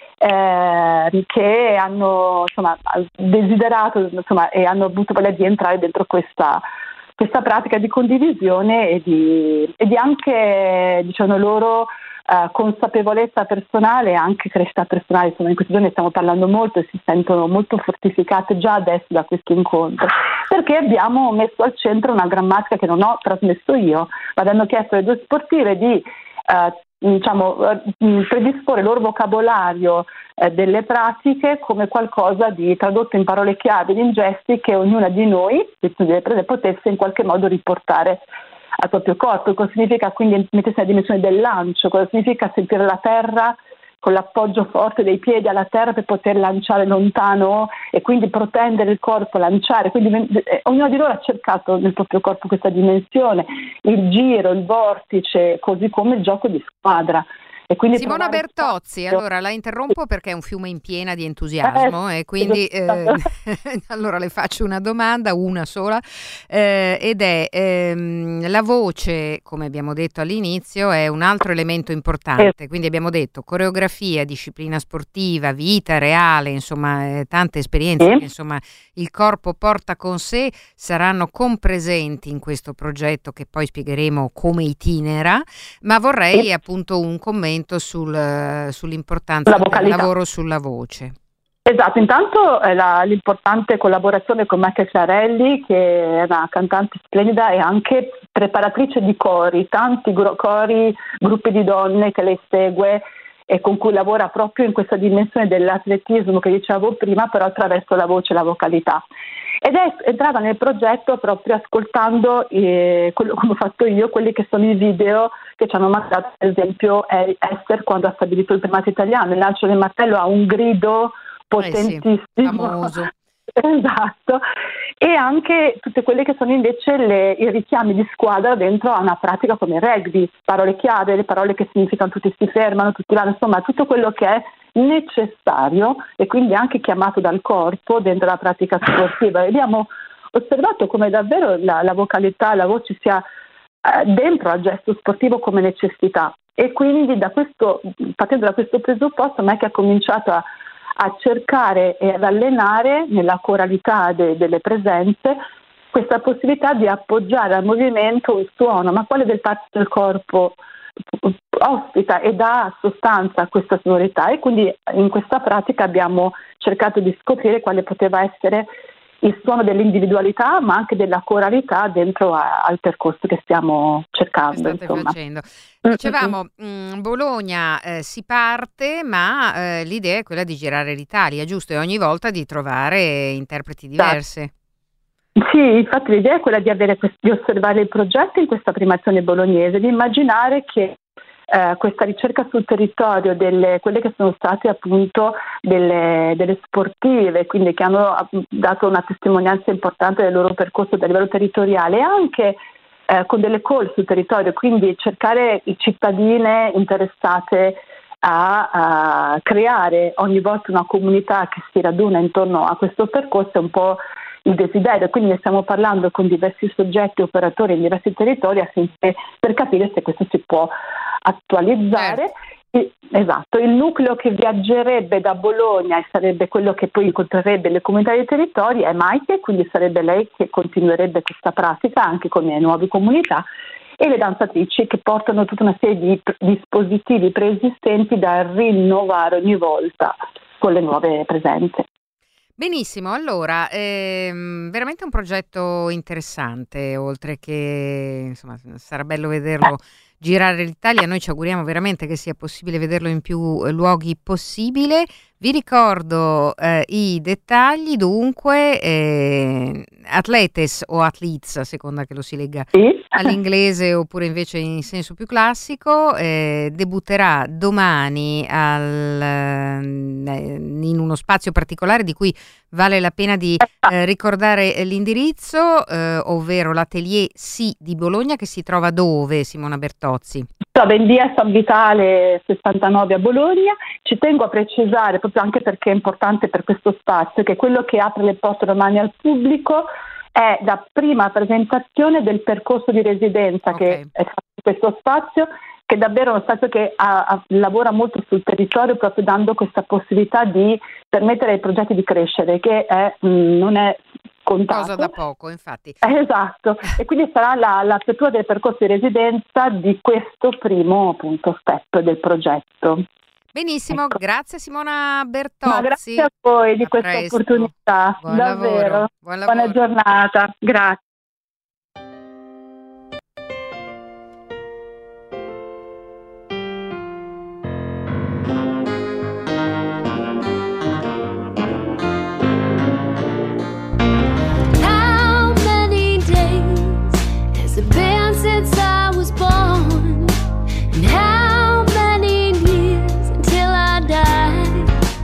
eh, che hanno insomma desiderato insomma e hanno avuto voglia di entrare dentro questa questa pratica di condivisione e di, e di anche, diciamo loro, uh, consapevolezza personale e anche crescita personale. Insomma, in questi giorni stiamo parlando molto e si sentono molto fortificate già adesso da questo incontro, perché abbiamo messo al centro una grammatica che non ho trasmesso io, ma abbiamo chiesto alle due sportive di uh, diciamo, predisporre il loro vocabolario eh, delle pratiche come qualcosa di tradotto in parole chiave, in gesti che ognuna di noi, delle prese, potesse in qualche modo riportare al proprio corpo. Cosa significa quindi mettersi nella dimensione del lancio? Cosa significa sentire la terra con l'appoggio forte dei piedi alla terra per poter lanciare lontano e quindi protendere il corpo, lanciare. Quindi eh, ognuno di loro ha cercato nel proprio corpo questa dimensione, il giro, il vortice, così come il gioco di squadra. E quindi Simona Bertozzi, spazio. Allora la interrompo perché è un fiume in piena di entusiasmo eh, e quindi eh, allora le faccio una domanda, una sola, eh, ed è ehm, la voce, come abbiamo detto all'inizio, è un altro elemento importante, quindi abbiamo detto coreografia, disciplina sportiva, vita reale, insomma eh, tante esperienze che insomma il corpo porta con sé, saranno compresenti in questo progetto che poi spiegheremo come itinera, ma vorrei appunto un commento Sul, sull'importanza del lavoro sulla voce. Esatto, intanto eh, la, l'importante collaborazione con Macchia Chiarelli, che è una cantante splendida e anche preparatrice di cori, tanti gro- cori, gruppi di donne che lei segue e con cui lavora proprio in questa dimensione dell'atletismo che dicevo prima, però attraverso la voce e la vocalità. Ed è entrata nel progetto proprio ascoltando eh, quello come ho fatto io, quelli che sono i video che ci hanno mandato, per esempio Esther quando ha stabilito il primato italiano. Il lancio del martello ha un grido potentissimo, eh sì, famoso. Esatto, e anche tutte quelle che sono invece le, i richiami di squadra dentro a una pratica come il rugby, parole chiave, le parole che significano tutti si fermano, tutti vanno, insomma tutto quello che è necessario e quindi anche chiamato dal corpo dentro la pratica sportiva. Abbiamo osservato come davvero la, la vocalità, la voce sia eh, dentro al gesto sportivo come necessità, e quindi da questo, partendo da questo presupposto, me che ha cominciato a a cercare e ad allenare nella coralità de- delle presenze questa possibilità di appoggiare al movimento un suono, ma quale del parte del corpo ospita e dà sostanza a questa sonorità, e quindi in questa pratica abbiamo cercato di scoprire quale poteva essere il suono dell'individualità ma anche della coralità dentro a, al percorso che stiamo cercando. Che state insomma. facendo. Dicevamo, mh, Bologna eh, si parte, ma eh, l'idea è quella di girare l'Italia, giusto? E ogni volta di trovare interpreti diverse. Sì, infatti l'idea è quella di, avere, di osservare il progetto in questa prima azione bolognese, di immaginare che Uh, questa ricerca sul territorio delle quelle che sono state appunto delle, delle sportive, quindi che hanno dato una testimonianza importante del loro percorso a livello territoriale, e anche uh, con delle call sul territorio, quindi cercare cittadine interessate a, a creare ogni volta una comunità che si raduna intorno a questo percorso, è un po' il desiderio, quindi ne stiamo parlando con diversi soggetti operatori in diversi territori affinché, per capire se questo si può attualizzare. Certo. Esatto, il nucleo che viaggerebbe da Bologna e sarebbe quello che poi incontrerebbe le comunità dei territori è Maite, quindi sarebbe lei che continuerebbe questa pratica anche con le nuove comunità, e le danzatrici che portano tutta una serie di dispositivi preesistenti da rinnovare ogni volta con le nuove presenze. Benissimo, allora, ehm, veramente un progetto interessante, oltre che, insomma, sarà bello vederlo girare l'Italia, noi ci auguriamo veramente che sia possibile vederlo in più luoghi possibile. Vi ricordo eh, i dettagli, dunque, eh, Atletes o Athletes, a seconda che lo si legga sì. all'inglese oppure invece in senso più classico, eh, debutterà domani al, eh, in uno spazio particolare di cui vale la pena di eh, ricordare l'indirizzo, eh, ovvero l'Atelier Sì di Bologna, che si trova dove, Simona Bertozzi? Trova in via San Vitale sessantanove a Bologna. Ci tengo a precisare, proprio anche perché è importante per questo spazio, che quello che apre le porte domani al pubblico è la prima presentazione del percorso di residenza okay. che è fatto in questo spazio, che è davvero uno spazio che ha, ha, lavora molto sul territorio, proprio dando questa possibilità di permettere ai progetti di crescere, che è, mh, non è scontato. Cosa da poco, infatti. Eh, esatto, e quindi sarà la, l'apertura del percorso di residenza di questo primo appunto step del progetto. Benissimo, Ecco. Grazie Simona Bertozzi. Ma grazie a voi di A questa presto. opportunità, Buon davvero. lavoro. Buon lavoro. Buona giornata, grazie. How many days has it been since I was born? And how many years until I die?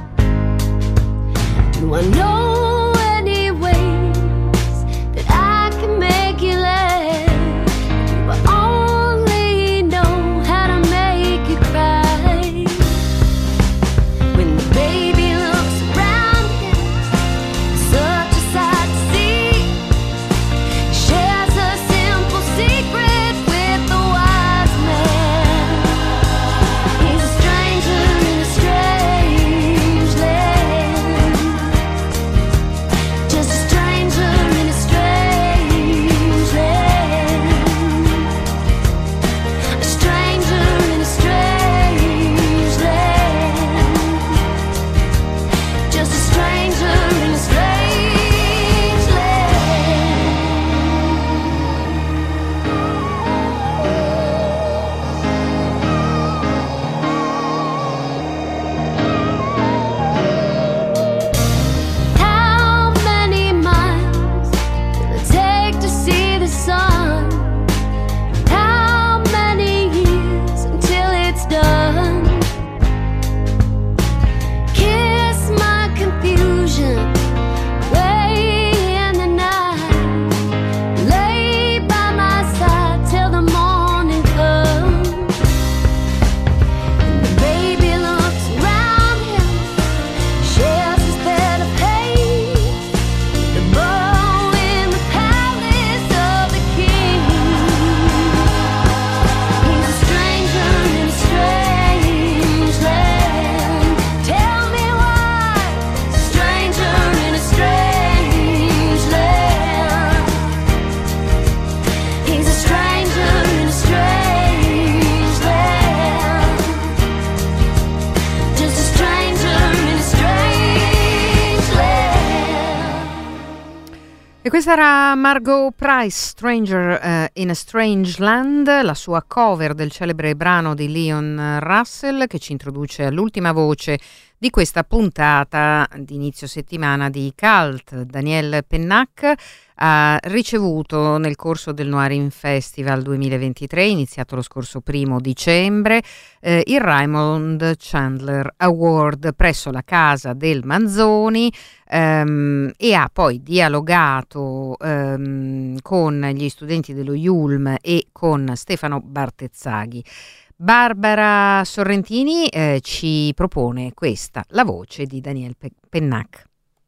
Do I know any ways that I can make you laugh? Do I only know how to make you cry? When the baby looks around him, such a sight to see. Shares a simple secret with the wise man. He's a stranger in a strange land. Just a stranger in a strange land. A stranger in a strange land. Just a stranger in a strange land. How many miles will it take to see the sun? How many years until it's done? Kiss my confusion way in the night. Lay by my side till the morning comes. And the baby looks around him, shares his bed of hay, the bow in the palace of the king. He's a stranger in a strange land. Tell me why, stranger in a strange land. He's a stranger in a strange land. Just a stranger in a strange land. E questa era Margot Price, Stranger eh, in a Strange Land, la sua cover del celebre brano di Leon Russell, che ci introduce all'ultima voce di questa puntata di inizio settimana di Cult. Daniel Pennac ha ricevuto nel corso del Noirin Festival duemilaventitré, iniziato lo scorso primo dicembre, eh, il Raymond Chandler Award presso la Casa del Manzoni, ehm, e ha poi dialogato ehm, con gli studenti dello Yulm e con Stefano Bartezzaghi. Barbara Sorrentini eh, ci propone questa, la voce di Daniel Pe- Pennac.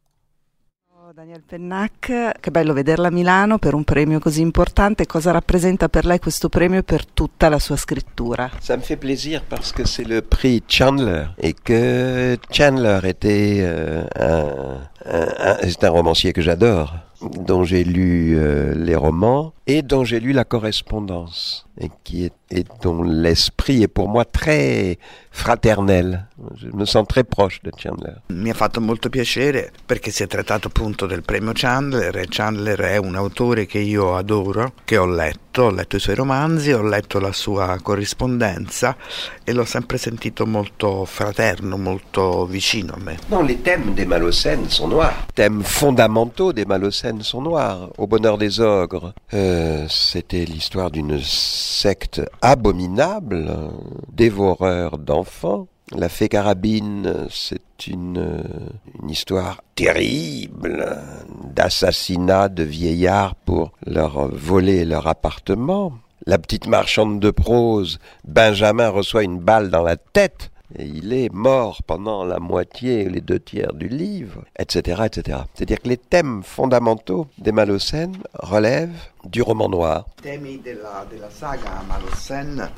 Daniel Pennac, che bello vederla a Milano per un premio così importante. Cosa rappresenta per lei questo premio e per tutta la sua scrittura? Ça me fait plaisir parce que c'est le prix Chandler et que Chandler était euh, un, un, un, c'est un romancier que j'adore, dont j'ai lu euh, les romans et dont j'ai lu la correspondance et qui est et dont l'esprit est pour moi très fraternel. Je me sens très proche de Chandler. Mi ha fatto molto piacere perché si è trattato appunto del premio Chandler e Chandler è un autore che io adoro, che ho letto, ho letto i suoi romanzi, ho letto la sua corrispondenza e l'ho sempre sentito molto fraterno, molto vicino a me. Non, les thèmes des Malocènes sont noirs. Les thèmes fondamentaux des Malocènes sont noirs. Au bonheur des ogres, euh, c'était l'histoire d'une secte abominable, euh, dévoreur d'enfants. La fée Carabine, c'est une, une histoire terrible d'assassinat de vieillards pour leur voler leur appartement. La petite marchande de prose, Benjamin reçoit une balle dans la tête et il est mort pendant la moitié, les deux tiers du livre, et cetera, et cetera. C'est-à-dire que les thèmes fondamentaux des Malocènes relèvent du roman noir. I temi della, della saga Malocène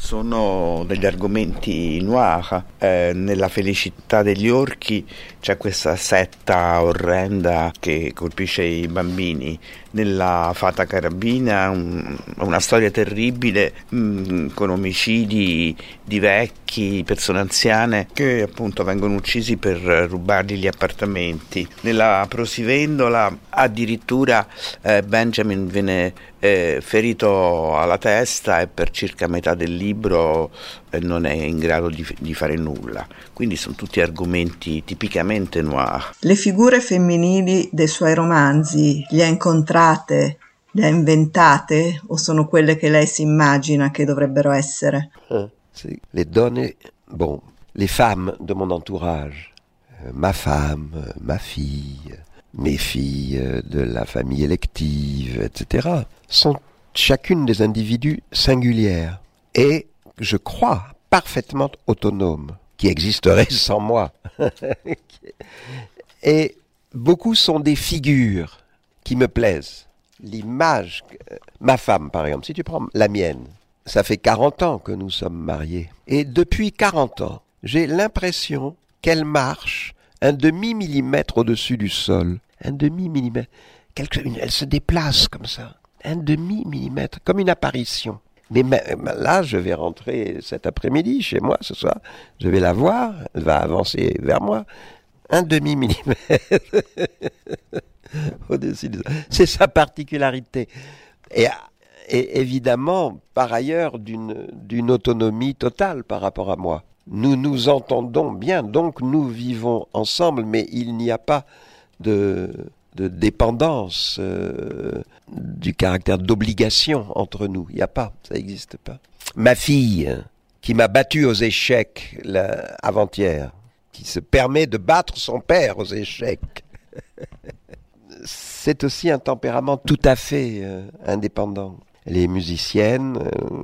sono degli argomenti noir. Eh, nella Felicità degli orchi c'è questa setta orrenda che colpisce i bambini. Nella Fata Carabina un, una storia terribile mh, con omicidi di vecchi, persone anziane che appunto vengono uccisi per rubargli gli appartamenti. Nella Prosivendola addirittura eh, Benjamin viene eh, ferito alla testa e per circa metà del libro eh, non è in grado di, di fare nulla. Quindi sono tutti argomenti tipicamente noir. Le figure femminili dei suoi romanzi le ha incontrate, le ha inventate o sono quelle che lei si immagina che dovrebbero essere? Ah, sì. Le donne, bon, les femmes de mon entourage, euh, ma femme, euh, ma fille, mes filles euh, de la famille élective, et cetera, sont chacune des individus singulières et, je crois, parfaitement autonomes, qui existeraient sans moi. Et beaucoup sont des figures qui me plaisent. L'image, ma femme par exemple, si tu prends la mienne, ça fait quarante ans que nous sommes mariés. Et depuis quarante ans, j'ai l'impression qu'elle marche un demi-millimètre au-dessus du sol. Un demi-millimètre. Quelque, une, elle se déplace comme ça. Un demi-millimètre, comme une apparition. Mais là, je vais rentrer cet après-midi chez moi ce soir. Je vais la voir, elle va avancer vers moi. Un demi-millimètre au-dessus de ça. C'est sa particularité. Et, et évidemment, par ailleurs, d'une, d'une autonomie totale par rapport à moi. Nous nous entendons bien, donc nous vivons ensemble, mais il n'y a pas de, de dépendance, euh, du caractère d'obligation entre nous. Il n'y a pas, ça n'existe pas. Ma fille, qui m'a battu aux échecs là, avant-hier, qui se permet de battre son père aux échecs, c'est aussi un tempérament tout à fait euh, indépendant. Elle est musicienne euh,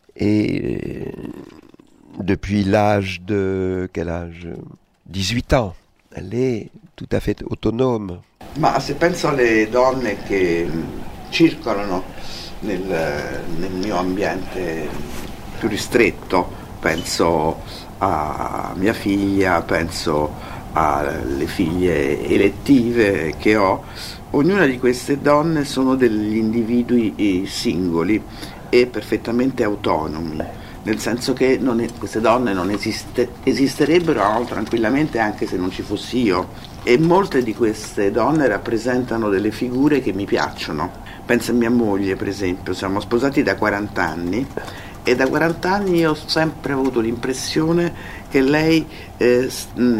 et euh, depuis l'âge de... quel âge? dix-huit ans. Elle est tout à fait autonome. Ma se penso alle donne che circolano nel, nel mio ambiente più ristretto, penso a mia figlia, penso alle figlie elettive che ho. Ognuna di queste donne sono degli individui singoli e perfettamente autonomi, nel senso che non è, queste donne non esiste, esisterebbero no, tranquillamente anche se non ci fossi io, e molte di queste donne rappresentano delle figure che mi piacciono. Penso a mia moglie, per esempio, siamo sposati da quaranta anni e da quaranta anni io ho sempre avuto l'impressione che lei eh,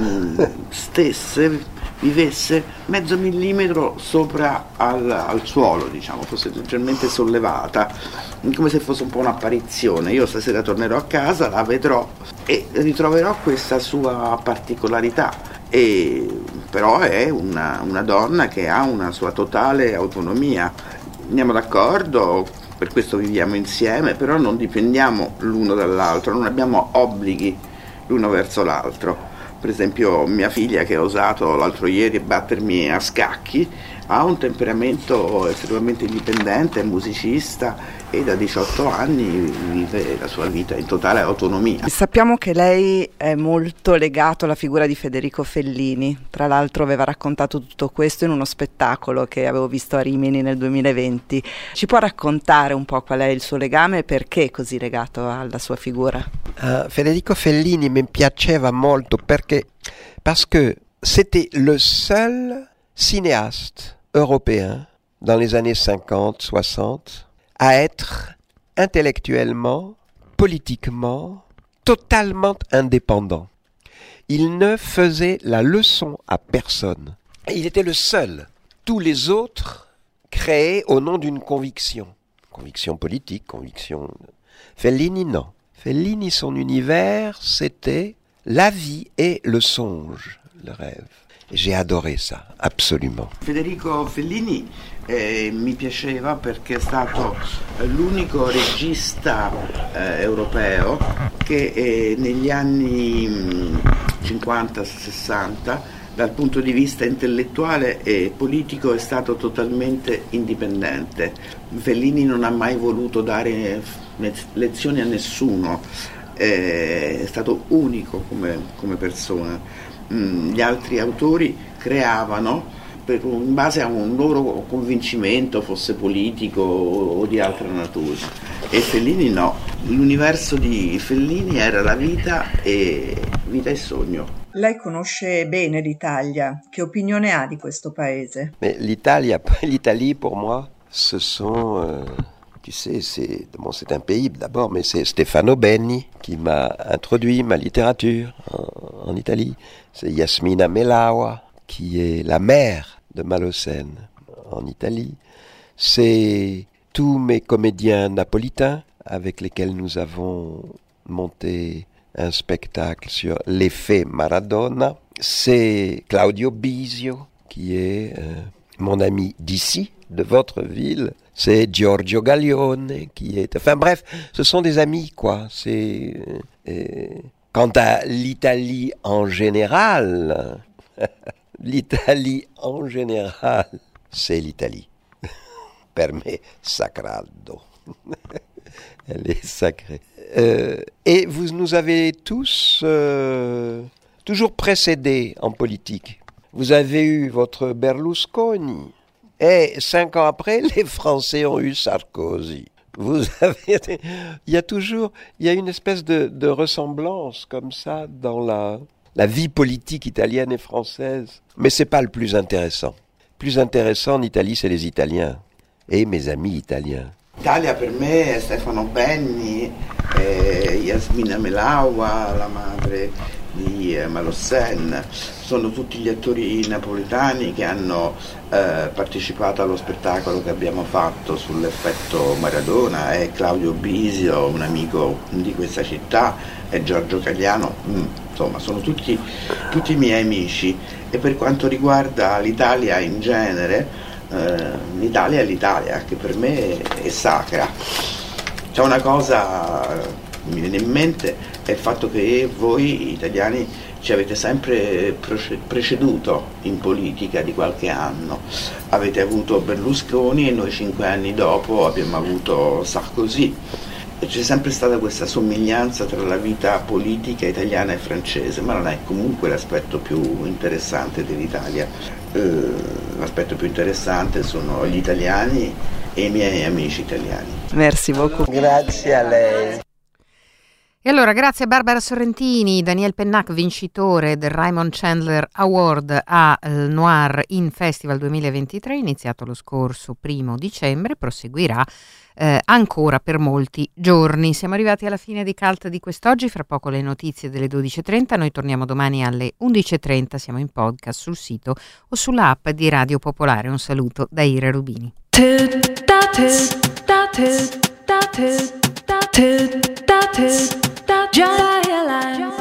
stesse, vivesse mezzo millimetro sopra al, al suolo, diciamo, fosse leggermente sollevata, come se fosse un po' un'apparizione. Io stasera tornerò a casa, la vedrò e ritroverò questa sua particolarità, e, però è una, una donna che ha una sua totale autonomia. Andiamo d'accordo, per questo viviamo insieme, però non dipendiamo l'uno dall'altro, non abbiamo obblighi l'uno verso l'altro. Per esempio mia figlia, che ha osato l'altro ieri battermi a scacchi, ha un temperamento estremamente indipendente, è musicista e da diciotto anni vive la sua vita in totale autonomia. Sappiamo che lei è molto legato alla figura di Federico Fellini, tra l'altro aveva raccontato tutto questo in uno spettacolo che avevo visto a Rimini nel duemilaventi. Ci può raccontare un po' qual è il suo legame e perché è così legato alla sua figura? Uh, Federico Fellini mi piaceva molto perché parce que c'était le seul cinéaste européen dans les années cinquante soixante à être intellectuellement, politiquement, totalement indépendant. Il ne faisait la leçon à personne. Il était le seul. Tous les autres créaient au nom d'une conviction. Conviction politique, conviction... Fellini, non. Fellini, son univers, c'était la vie et le songe, le rêve. J'ai adoré ça, absolument. Federico Fellini eh, mi piaceva perché è stato l'unico regista eh, europeo che eh, negli anni cinquanta sessanta dal punto di vista intellettuale e politico è stato totalmente indipendente. Fellini non ha mai voluto dare lezioni a nessuno, è stato unico come, come persona. Gli altri autori creavano per, in base a un loro convincimento, fosse politico o, o di altra natura, e Fellini no. L'universo di Fellini era la vita e vita e sogno. Lei conosce bene l'Italia, che opinione ha di questo paese? Mais l'Italie, l'Italie pour moi, ce sont, euh, tu sais, c'est, bon, c'est un pays d'abord, mais c'est Stefano Benni qui m'a introduit ma littérature en, en Italie. C'est Yasmina Melawa qui est la mère de Malocène en Italie. C'est tous mes comédiens napolitains avec lesquels nous avons monté un spectacle sur l'effet Maradona. C'est Claudio Bisio, qui est euh, mon ami d'ici, de votre ville. C'est Giorgio Gaglione, qui est... Enfin bref, ce sont des amis, quoi. C'est... Euh, quant à l'Italie en général, l'Italie en général, c'est l'Italie. Per me, sacraldo. Elle est sacrée. Euh, et vous nous avez tous euh, toujours précédés en politique. Vous avez eu votre Berlusconi et cinq ans après, les Français ont eu Sarkozy. Vous avez, il y a toujours, il y a une espèce de, de ressemblance comme ça dans la, la vie politique italienne et française. Mais c'est pas le plus intéressant. Le plus intéressant en Italie, c'est les Italiens et mes amis italiens. L'Italia per me è Stefano Benni, eh, Yasmina Melawa, la madre di eh, Malocène, sono tutti gli attori napoletani che hanno eh, partecipato allo spettacolo che abbiamo fatto sull'effetto Maradona, è Claudio Bisio, un amico di questa città, è Giorgio Gagliano, mm, insomma sono tutti, tutti i miei amici. E per quanto riguarda l'Italia in genere, Uh, l'Italia è l'Italia, che per me è sacra. C'è una cosa che mi viene in mente, è il fatto che voi italiani ci avete sempre preceduto in politica di qualche anno. Avete avuto Berlusconi e noi cinque anni dopo abbiamo avuto Sarkozy. E c'è sempre stata questa somiglianza tra la vita politica italiana e francese, ma non è comunque l'aspetto più interessante dell'Italia. Uh, l'aspetto più interessante sono gli italiani e i miei amici italiani. Merci beaucoup. Grazie a lei. E allora, grazie a Barbara Sorrentini, Daniel Pennac, vincitore del Raymond Chandler Award al Noir in Festival duemilaventitré, iniziato lo scorso primo dicembre, proseguirà eh, ancora per molti giorni. Siamo arrivati alla fine di Cult di quest'oggi, fra poco le notizie delle dodici e trenta, noi torniamo domani alle undici e trenta, siamo in podcast sul sito o sulla app di Radio Popolare. Un saluto da Ira Rubini. Just